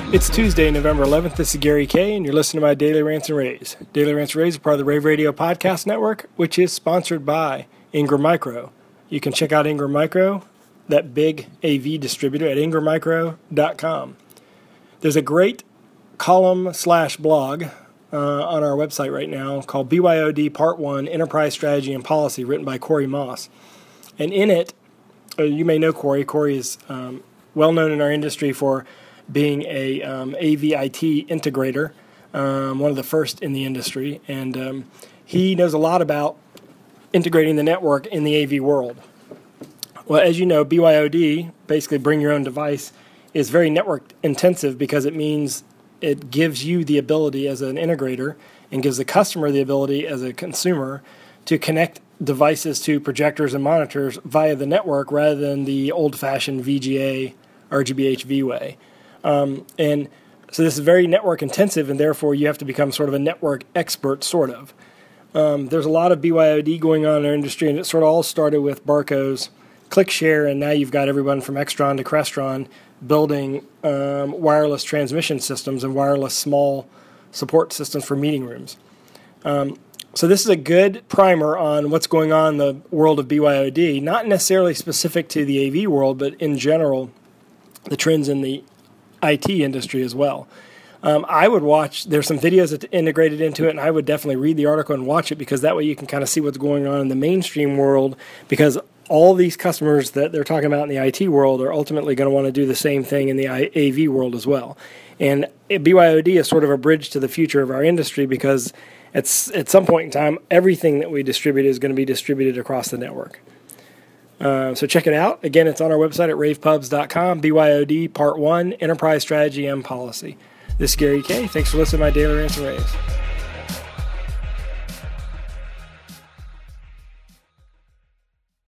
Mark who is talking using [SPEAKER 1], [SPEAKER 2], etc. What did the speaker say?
[SPEAKER 1] It's Tuesday, November 11th. This is Gary Kay, and you're listening to my Daily Rants and Raves. Daily Rants and Raves is part of the Rave Radio Podcast Network, which is sponsored by Ingram Micro. You can check out Ingram Micro, that big AV distributor, at ingrammicro.com. There's a great column/blog on our website right now called BYOD Part 1, Enterprise Strategy and Policy, written by Corey Moss. And in it, you may know Corey. Corey is well known in our industry for being a AV-IT integrator, one of the first in the industry, and he knows a lot about integrating the network in the AV world. Well, as you know, BYOD, basically bring your own device, is very network intensive because it means it gives you the ability as an integrator and gives the customer the ability as a consumer to connect devices to projectors and monitors via the network rather than the old-fashioned VGA RGBHV way. And so this is very network intensive, and therefore you have to become sort of a network expert, sort of. There's a lot of BYOD going on in our industry, and it sort of all started with Barco's ClickShare, and now you've got everyone from Extron to Crestron building wireless transmission systems and wireless small support systems for meeting rooms. So this is a good primer on what's going on in the world of BYOD, not necessarily specific to the AV world, but in general, the trends in the IT industry as well. I would watch, there's some videos that integrated into it, and I would definitely read the article and watch it because that way you can kind of see what's going on in the mainstream world, because all these customers that they're talking about in the IT world are ultimately going to want to do the same thing in the AV world as well. And BYOD is sort of a bridge to the future of our industry because at some point in time, everything that we distribute is going to be distributed across the network. So check it out. Again, it's on our website at ravepubs.com, BYOD Part 1, Enterprise Strategy and Policy. This is Gary Kay. Thanks for listening to my Daily Rants and Raves.